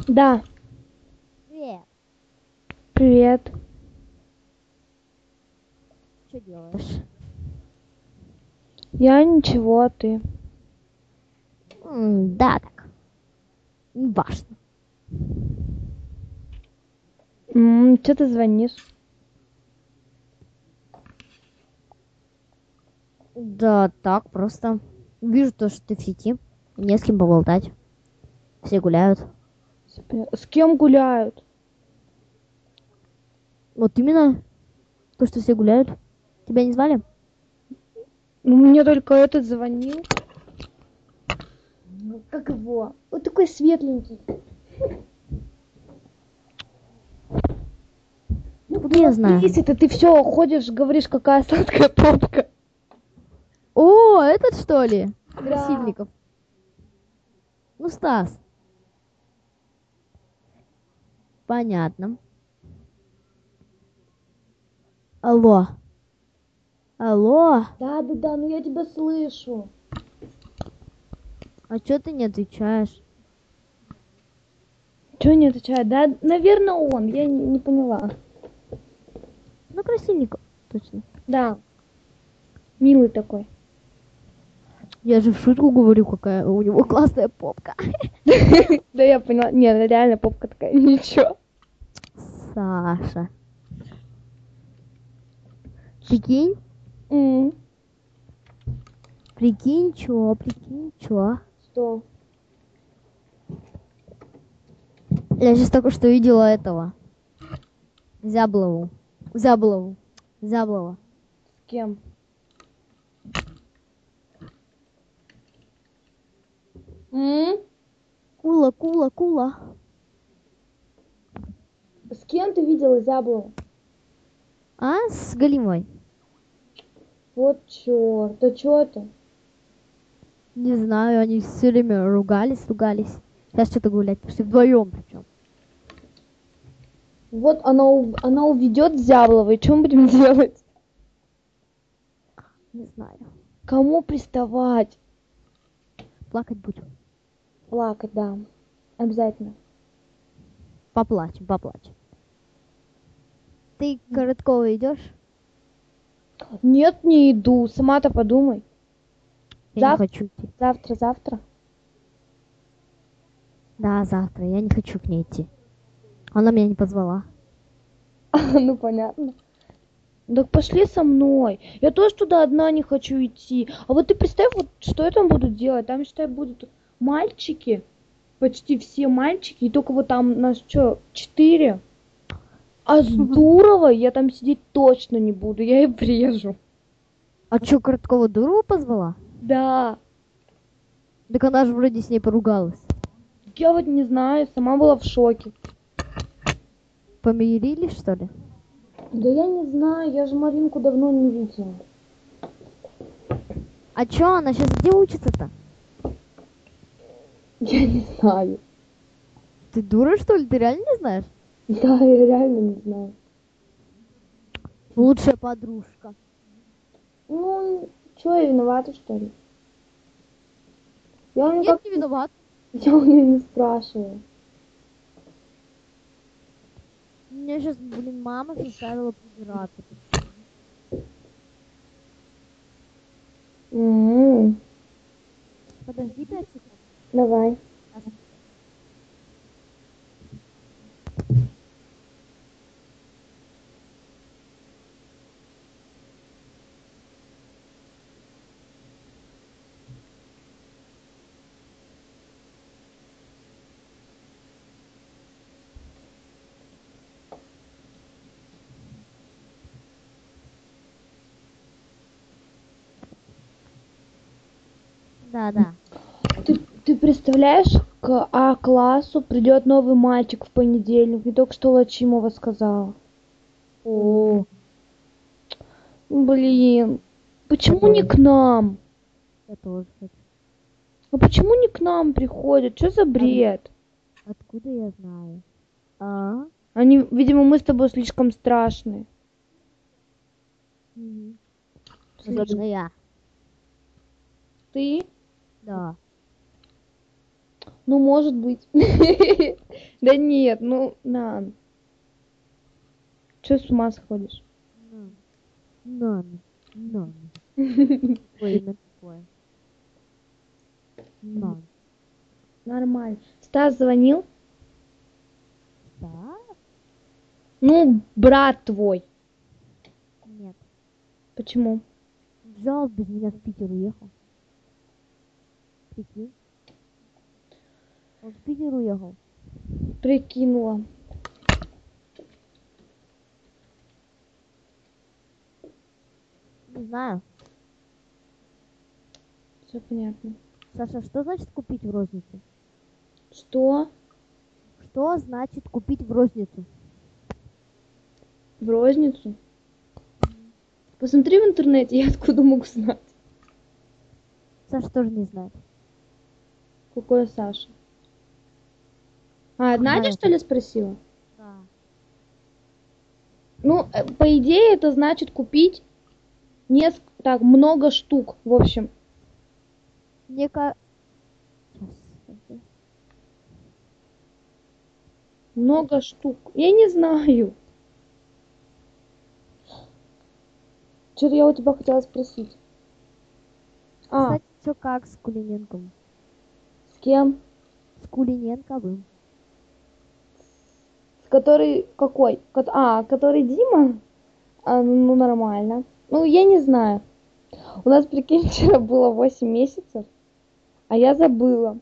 Да, Привет. привет. Что делаешь? Я ничего, а ты? Да, так. Неважно. Че ты звонишь? Да, так, просто вижу то, что ты в сети. Не с кем поболтать. Все гуляют. С кем гуляют? Вот именно то, что все гуляют. Тебя не звали? Ну, мне только этот звонил. Как его? Вот такой светленький. Ну, Откуда я знаю? если ты все ходишь, говоришь, какая сладкая попка. О, этот что ли? Да. Красильников. Ну, Стас. Понятно. Алло. Алло. Да, ну я тебя слышу. А чё ты не отвечаешь? Чего не отвечает? Да, наверное, он. Я не поняла. Ну, Красильников. Точно. Да. Милый такой. Я же в шутку говорю, какая у него классная попка. Да, я поняла. Нет, реально попка такая. Ничего. Саша. Прикинь? М, Прикинь, чё? Прикинь, чё? Что? Я сейчас только что видела этого. Зяблову. Зяблову. Зяблова. С кем? М? Кула, кула, кула. С кем ты видела Зяблова? А, с Галимой. Вот черт, да чё ты? Не знаю, они все время ругались. Сейчас что-то гулять пошли вдвоем причем. Вот она уведет Зяблова, и что мы будем делать? Не знаю. Кому приставать? Плакать будем. Плакать, да. Обязательно. Поплачем, поплачем. Ты к Коротковой идешь? Нет, не иду. Сама-то подумай. Я не Завтра, хочу идти. завтра. Да, завтра. Я не хочу к ней идти. Она меня не позвала. Ну, понятно. Так пошли со мной. Я тоже туда одна не хочу идти. А вот ты представь, вот что я там буду делать. Там, считай, будут мальчики. Почти все мальчики. И только вот там нас что, 4? А с Дуровой я там сидеть точно не буду. Я ей врежу. А чё, Короткова Дурову позвала? Да. Так она же вроде с ней поругалась. Я вот не знаю, сама была в шоке. Помирились, что ли? Да я не знаю, я же Маринку давно не видела. А чё, она сейчас где учится-то? Я не знаю. Ты дура, что ли? Ты реально не знаешь? Да, я реально не знаю. Лучшая подружка. Ну, что, я виновата, что ли? Я Нет, никак не виноват. я у нее не спрашиваю. Меня сейчас, блин, мама заставила прибираться. М, Подожди 5 секунд. Давай. Да. Ты представляешь, к А-классу придет новый мальчик в понедельник. Мне только что Лачимова сказала. О, Блин, я почему не тоже. к нам? Я тоже хочу. А почему не к нам приходят? Что за бред? Откуда я знаю? А? Они, видимо, мы с тобой слишком страшные. Мгм. Особенно Слишком. я. Ты? Да. Ну, может быть. Да нет, ну, на. Че с ума сходишь? Нан. Нан. Какое имя такое? Нан. Нормально. Стас звонил? Да? Ну, брат твой. Нет. Почему? Взял без меня в Питер уехал. Прикинь. Он в Питер уехал. Прикинула. Не знаю. Все понятно. Саша, что значит купить в розницу? Что? Что значит купить в розницу? В розницу? Посмотри в интернете, я откуда могу знать. Саша тоже не знает. Какой Саша? А, Надя, Знаю. что ли, спросила? Да. Ну, по идее, это значит купить так, много штук, в общем. Мне кажется... Много штук. Я не знаю. Что-то я у тебя хотела спросить. А, Кстати, что как с Кулиненковым? с кем? С Кулиненковым. С который какой? Который Дима? Ну, нормально. Ну, я не знаю. У нас, прикинь, вчера было 8 месяцев, а я забыла.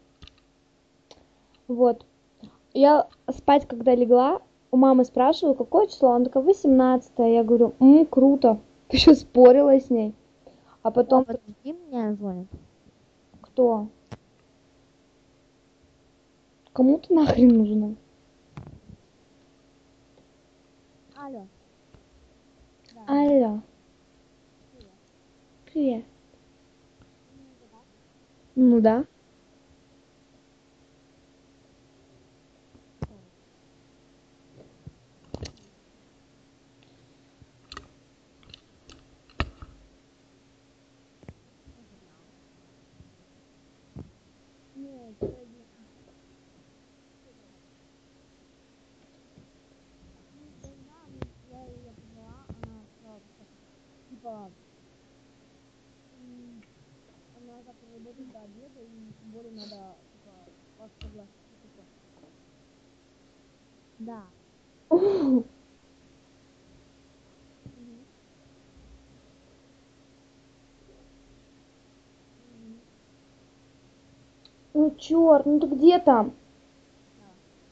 Вот. Я спать, когда легла, у мамы спрашиваю, какое число? Она такая, 18. Я говорю, круто. Ты еще спорила с ней. А потом, Подожди, меня звонит. кто? Кому ты нахрен нужна? Алло. Да. Алло. Привет. Привет. Ну да. Нет, сегодня... Я ее позвала, она сказала, что, типа, она завтра работает до обеда, и тем более надо, типа, вас согласить, типа. Да. Ну черт, ну ты где там? Да.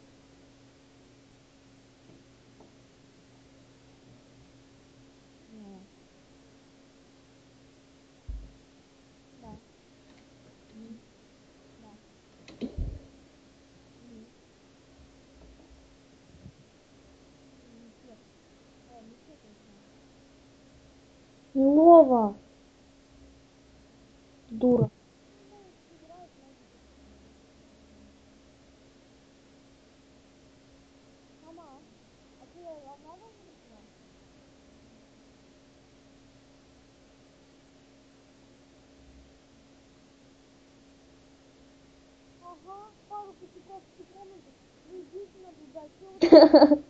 Нет. Да. Да. Нет. Не все точно. Лова. Дура. Мама, а ты одна должна? Ага, пару косяков в комнату. Ну идите наблюдать, что вы там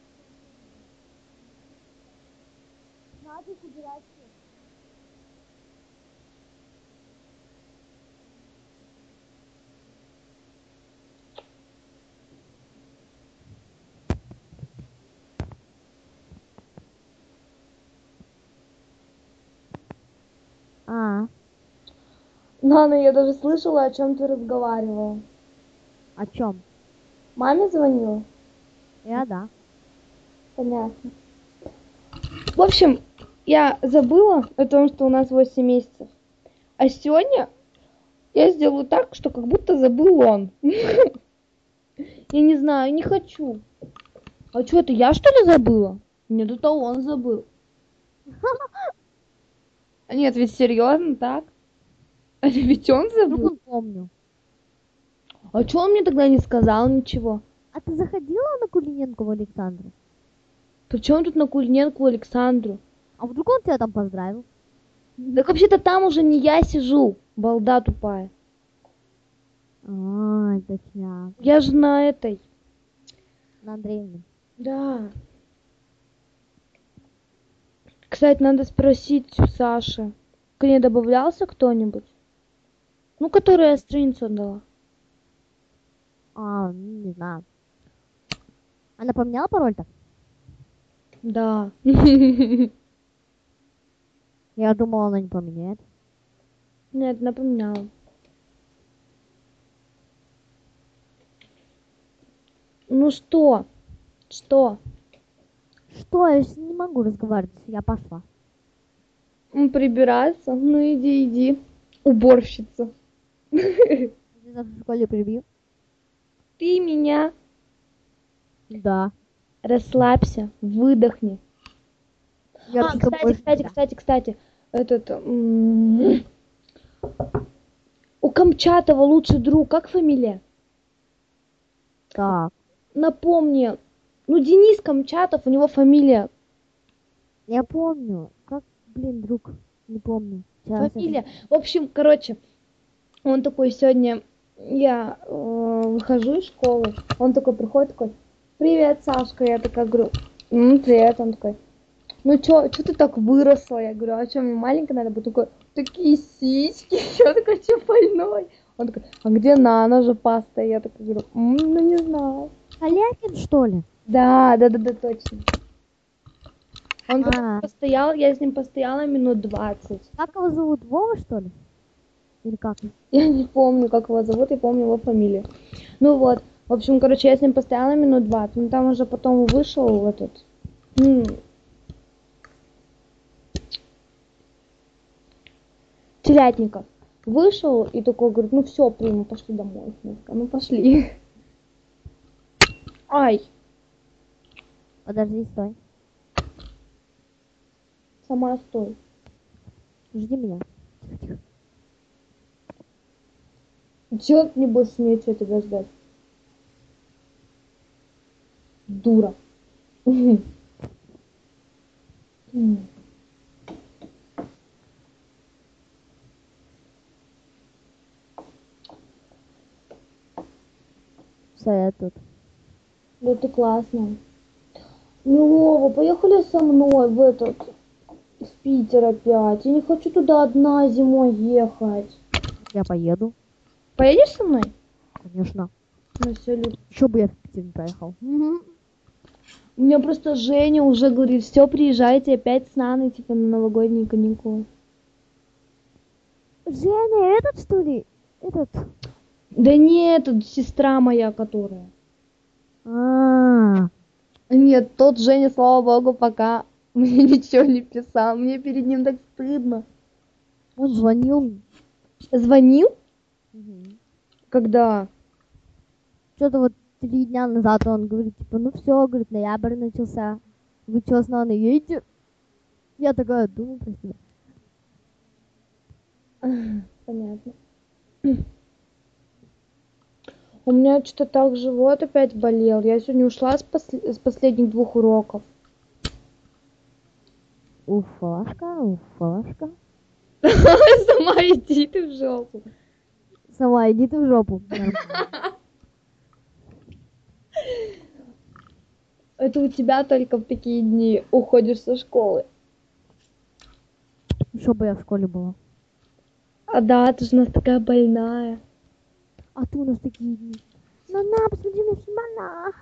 надо убирать все. А, Нана, я даже слышала, о чем ты разговаривала. о чем? Маме звонила? Я да. Понятно. В общем, я забыла о том, что у нас 8 месяцев. А сегодня я сделаю так, что как будто забыл он. Я не знаю, не хочу. А что это, я что ли забыла? Нет, это он забыл. Нет, ведь серьезно так? Это ведь он Вдруг забыл. он помню. А что он мне тогда не сказал ничего? А ты заходила на Кулиненкову Александру? Причем тут на Кулиненку Александру? А вдруг он тебя там поздравил? Так вообще-то там уже не я сижу, балда тупая. А, точняк. Я же на этой. На Андреевне. Да. Кстати, надо спросить у Саши. К ней добавлялся кто-нибудь? Ну, которая страницу отдала. Не знаю. Она поменяла пароль-то? Да. Я думала, она не поменяет. Нет, напоминала. Ну что? Что? Что? Я ж не могу разговаривать. Я пошла. Прибираться? Ну иди, иди. Уборщица. Я завтра в школе прибью. Ты меня. Да. Расслабься, выдохни. Я вообще-то больше тебя. Кстати, этот, у Камчатова лучший друг, как фамилия? Так. Напомни. Ну, Денис Камчатов, у него фамилия. Я помню. Как, блин, друг? Не помню. Сейчас Фамилия. В общем, короче, он такой сегодня, я выхожу из школы, он такой приходит, такой, привет, Сашка, я такая говорю, привет, он такой, ну чё ты так выросла? Я говорю, а чё, мне маленькая надо быть? Такой, такие сиськи, я такой, чё больной? Он такой, а где Нана же паста? Я такая говорю, ну не знаю. Халякин, что ли? Да, точно. Он потом А, постоял, я с ним постояла минут 20. как его зовут? Вова, что ли? Или как? Я не помню, как его зовут, я помню его фамилию. Ну вот, в общем, короче, я с ним постояла минут 20. Ну там уже потом вышел этот... Телятников. Вышел и такой говорит, ну все, приму, пошли домой. Я такая, ну пошли. Ай, Подожди, стой. сама стой. Жди меня. Делать мне больше нечего тебя ждать. Дура. Все, я тут. Да ты классная. Ну, Вова, поехали со мной в этот, в Питер опять. Я не хочу туда одна зимой ехать. Я поеду. Поедешь со мной? Конечно. Ну, все, Люд. Еще бы я в Питер не поехал. У меня просто Женя уже говорит, все, приезжайте опять с Наной, типа, на новогодние каникулы. Женя, этот что ли? Этот. Да нет, это сестра моя, которая. А, Нет, тот Женя, слава богу, пока мне ничего не писал. Мне перед ним так стыдно. он звонил. Звонил? Когда? Что-то вот 3 дня назад он говорит, типа, ну все, говорит, ноябрь начался. Вы что, с Наной едете? Я такая думаю про себя. Понятно. У меня что-то так живот опять болел. Я сегодня ушла с последних 2 уроков. Уфашка, уфашка. Сама иди ты в жопу. Сама иди ты в жопу. Это у тебя только в такие дни уходишь со школы. Что бы я в школе была. А да, ты же у нас такая больная. А ты у нас такие дни. На, посмотри на Симона.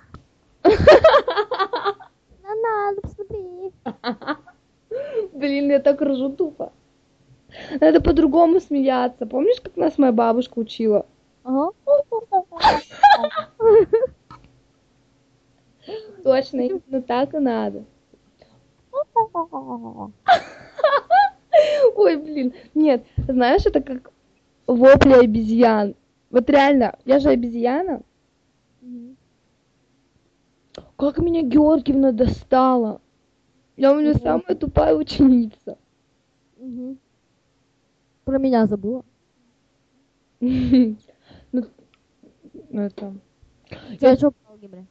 На, посмотри. Блин, я так ржу тупо. Надо по-другому смеяться. Помнишь, как нас моя бабушка учила? Ага. Точно, именно так и надо. Ой, блин. Нет, знаешь, это как вопли обезьян. Вот реально, я же обезьяна. Как меня Георгиевна достала. Я у нее самая тупая ученица. Про меня забыла. Ну, это... Я что по алгебре?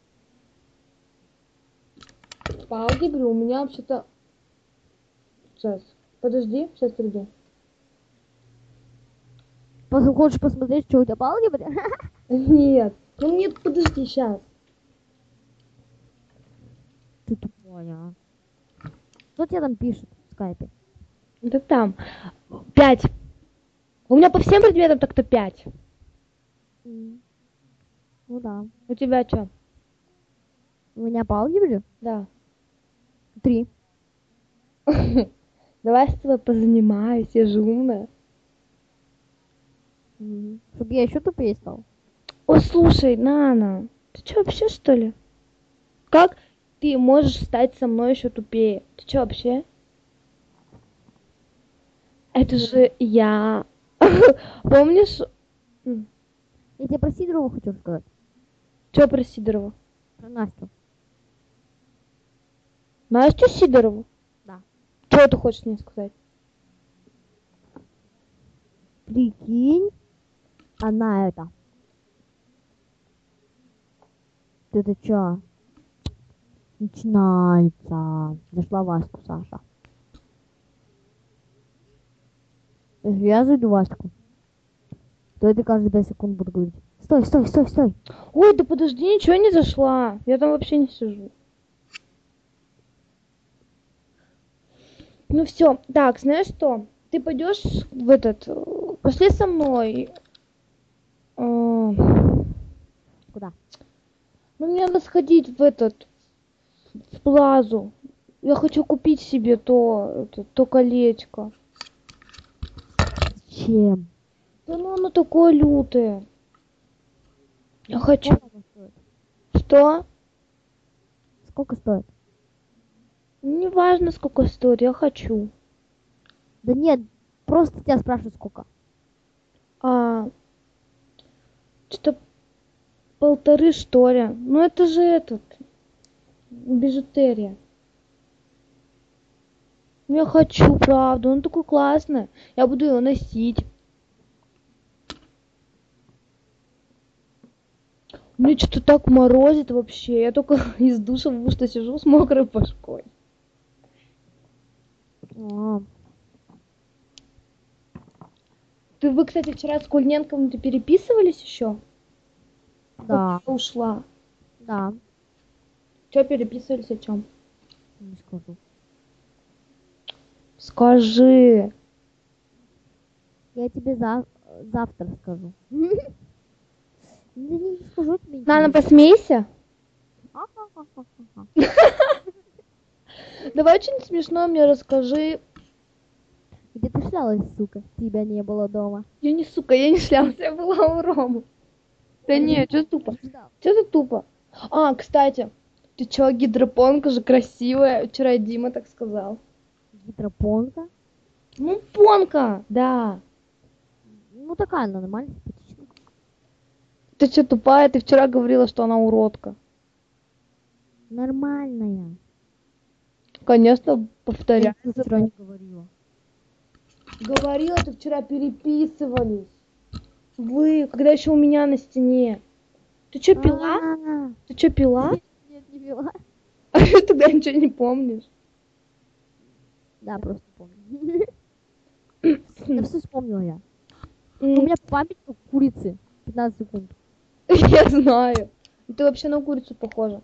По алгебре у меня вообще-то... Сейчас, подожди, сейчас приду. Хочешь посмотреть, что у тебя по алгебре? Нет, ну нет, подожди, сейчас. Ты тупая, а. Кто тебе там пишет в скайпе? Да там. 5. У меня по всем предметам так-то 5. М, Ну да. У тебя что? У меня по алгебре Да. 3. Давай с тобой позанимаюсь, я же умная. Чтобы я еще тупее стал. О, слушай, Нана, ты что вообще, что ли? Как ты можешь стать со мной еще тупее? Ты что вообще? Это же я. Помнишь? Я тебе про Сидорову хочу сказать. Что про Сидорова? Про Настю. Настю Сидорову? Да. Что ты хочешь мне сказать? Прикинь, она это. Ты чё? Начинается. Нашла Ваську, Саша. Если я зайду Ваську, то это каждые 5 секунд буду говорить. Стой, стой, стой, стой. Ой, да подожди, ничего не зашла. Я там вообще не сижу. Ну все, так, знаешь что? Ты пойдешь в этот... Пошли со мной. Ну, Куда? мне надо сходить в этот... В Плазу. Я хочу купить себе то колечко. Чем? Да ну оно такое лютое. Я хочу. Сколько оно стоит? Что? Сколько стоит? Не важно, сколько стоит, я хочу. Да нет, просто тебя спрашивают, сколько. А, что-то 1,5, что ли. Ну это же этот, бижутерия. Ну, я хочу, правда, он такой классный. Я буду его носить. Мне что-то так морозит вообще. Я только из душа в что сижу с мокрой башкой. А, Вы, кстати, вчера с Кульненковым-то переписывались еще? да, Я ушла. да. Че переписывались о чем? Не скажу. Скажи. Я тебе завтра скажу. Да не скажу тебе Нана, ничего. посмейся. Ха-ха-ха-ха-ха. Давай что-нибудь смешное мне расскажи. Где ты шлялась, сука? Тебя не было дома. Я не, сука, я не шлялась, я была у Ромы. Да не, что тупо? Ждал. Что ты тупо? А, кстати, ты чё, гидропонка же красивая. Вчера Дима так сказал. Гидропонка? Ну, понка, да. Ну такая она нормально, симпатичная. Ты что, тупая? Ты вчера говорила, что она уродка. Нормальная. Конечно, повторяю. Я вчера не говорила. Говорила, ты вчера переписывались. Вы, когда еще у меня на стене. Ты что, пила? А, Ты что, пила? Нет, не пила. А что тогда ничего не помнишь? Да, просто помню. Да все вспомнила я. У меня память как курицы. 15 секунд. Я знаю. Ты вообще на курицу похожа.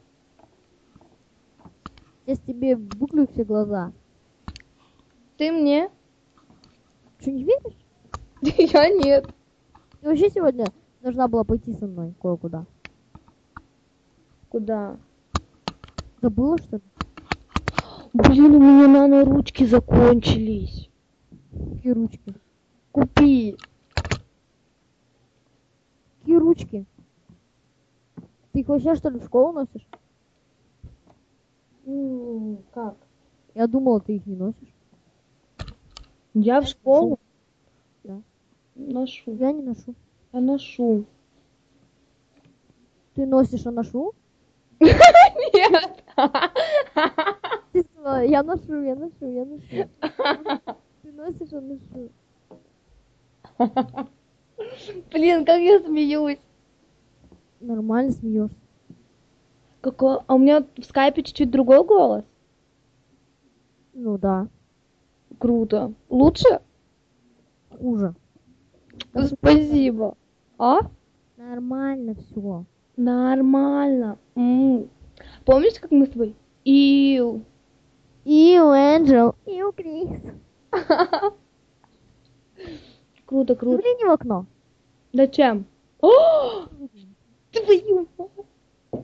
Сейчас тебе выклюю все глаза. Ты мне? Что, не веришь? Я нет. Ты вообще сегодня должна была пойти со мной кое-куда. Куда? Забыла, что ли? Блин, у меня нано-ручки закончились. Какие ручки? Купи. Какие ручки? Ты их вообще, что ли, в школу носишь? Как? Я думала, ты их не носишь. Я в школу Да. ношу. Я не ношу. Я ношу. Ты носишь, а ношу? Нет. Ты сказала, я ношу, я ношу, я ношу. Ты носишь, а ношу. Блин, как я смеюсь. Нормально смеешься. Какой... А у меня в скайпе чуть-чуть другой голос. Ну да. Круто. Лучше? Хуже. Спасибо. А? Нормально все. Нормально. Помнишь, как мы с тобой Ил. Ил, Энджел. Ил, Крис. Круто, круто. Загляни в окно. Зачем? О, твою мать.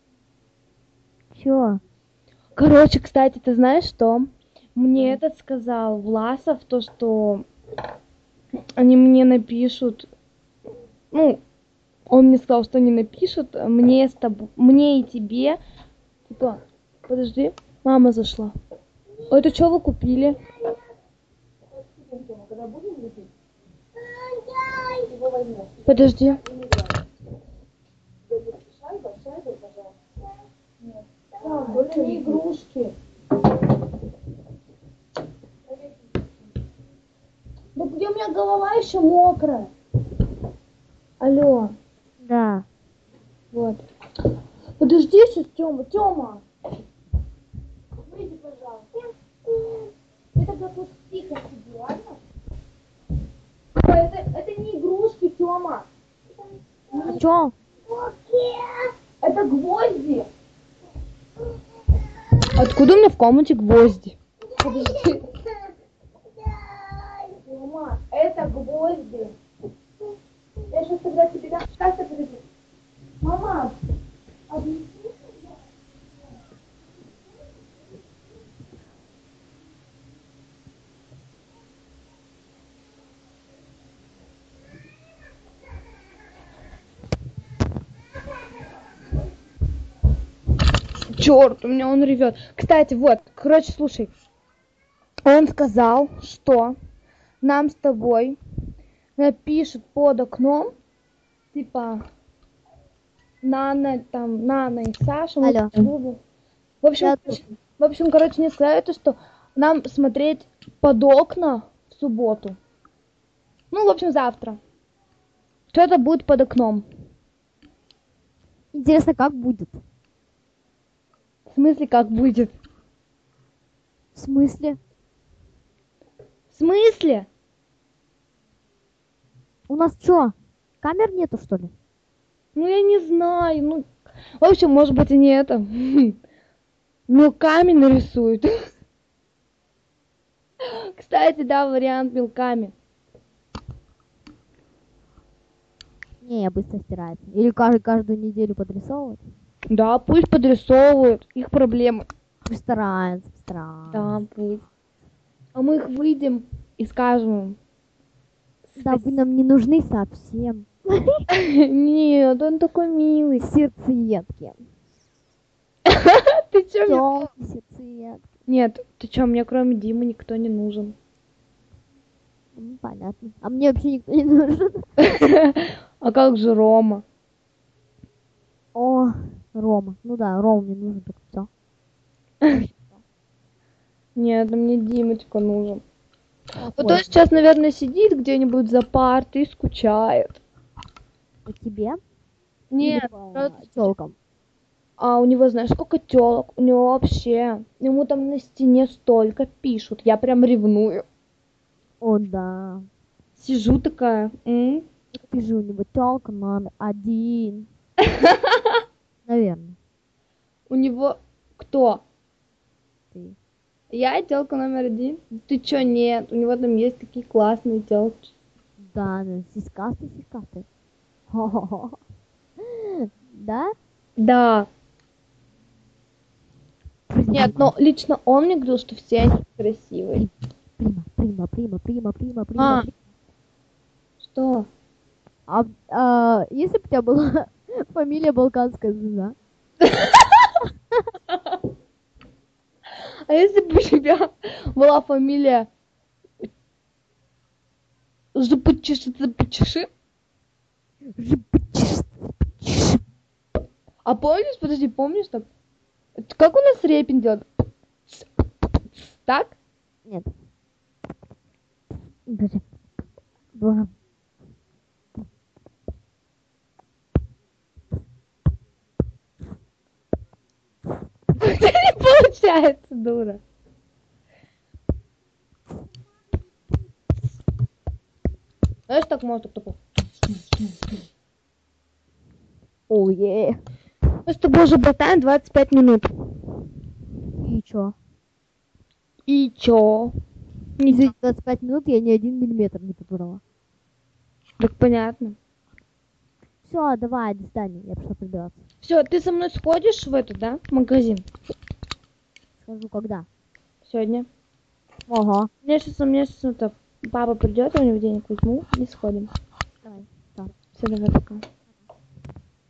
Чё? Короче, кстати, ты знаешь что? Мне этот сказал Власов, то, что они мне напишут, ну, он мне сказал, что они напишут мне с тобой, мне и тебе. Типа, подожди, мама зашла. Это что вы купили? Подожди. Больше не игрушки. Да где у меня голова еще мокрая? Алло. Да. Вот. Подожди сейчас, Тёма. Тёма. Выйди, пожалуйста. Ты тогда тут тихо сиди, ладно? Это не игрушки, Тёма. А чё? Это гвозди. Откуда у меня в комнате гвозди? Подожди. Тёма, это гвозди. Я сейчас тогда тебе дам. Сейчас я подожди. Мама, объясни. Черт, у меня он ревет. Кстати, вот, короче, слушай. Он сказал, что нам с тобой напишут под окном, типа, Нана и Саша. Алло. В общем, короче, не сказали то, что нам смотреть под окна в субботу. Ну, в общем, завтра. Что-то будет под окном. Интересно, как будет? В смысле, как будет? В смысле? В смысле? У нас чё? Камер нету, что ли? Ну, я не знаю. Ну, в общем, может быть, и не это. Ну, камень нарисуют. Кстати, да, вариант мелками. Не, я быстро стирается. Или каждую неделю подрисовывать? Да, пусть подрисовывают. Их проблемы. Пусть стараются, стараются. Да, пусть. А мы их выйдем и скажем им. Да, вы нам не нужны совсем. Нет, он такой милый. Сердцеедки. Ты чё мне? Тёмки, сердцеедки. Нет, ты чё, мне кроме Димы никто не нужен. Понятно. А мне вообще никто не нужен. А как же Рома? О, Рома. Ну да, Рома мне нужен, только всё. Нет, мне Димочка нужен. Вот он сейчас, наверное, сидит где-нибудь за партой и скучает. По тебе? Нет, Или по тёлкам? а у него, знаешь, сколько тёлок? У него вообще, ему там на стене столько пишут. Я прям ревную. О, да. Сижу такая. Ты же у него тёлка номер 1. Наверное. У него кто? Ты. Я тёлка номер 1? Ты чё, нет? У него там есть такие классные тёлки. Да, ну, сиськастый. Хо-хо-хо. Да? Да. Нет, но лично он мне говорил, что все они красивые. Прима. А. Что? Если бы у тебя была фамилия Балканская звезда? А если бы у тебя была фамилия Запучиши? А помнишь, подожди, помнишь там? Как у нас Репин делает? Так? Нет. Подожди. Боже. Не получается, дура. Знаешь, так можно такой. Оу, е. Мы с тобой уже болтаем 25 минут. чё? И чё? И за эти 25 минут я ни 1 миллиметр не побрала. Так понятно. Все, давай, до свидания, я пошла прибираться. Все, ты со мной сходишь в этот, да, в магазин Скажу, когда. сегодня? Ага. У меня сейчас это, папа придет, я у него денег возьму и сходим. Давай. Да. Все, давай, пока.